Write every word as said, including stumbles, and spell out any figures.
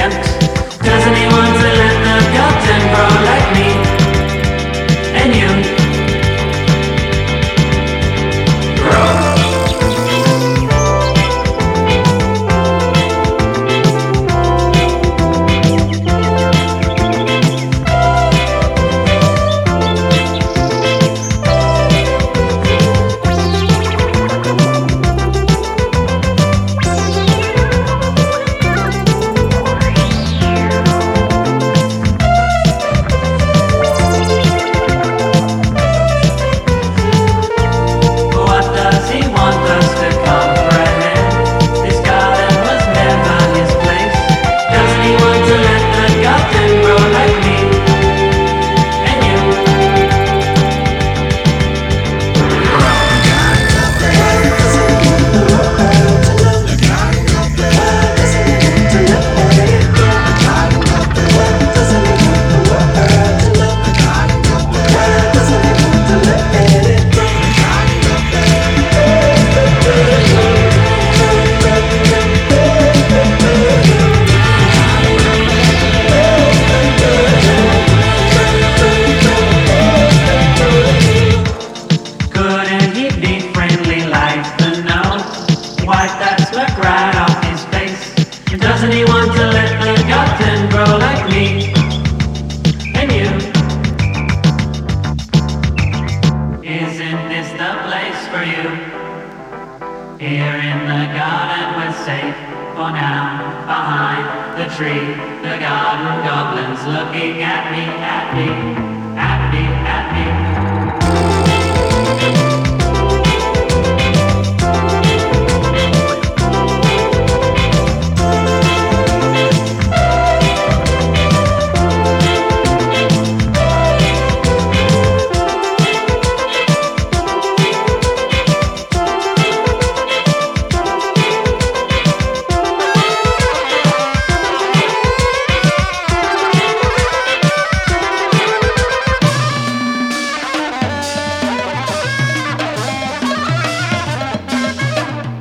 contempt. Doesn't he want to let the garden grow like me and you? Grow. Wipe that smirk right off his face. And doesn't he want to let the garden grow like me and you? Isn't this the place for you? Here in the garden we're safe for now. Behind the tree, the garden goblins looking at me, at me, at me.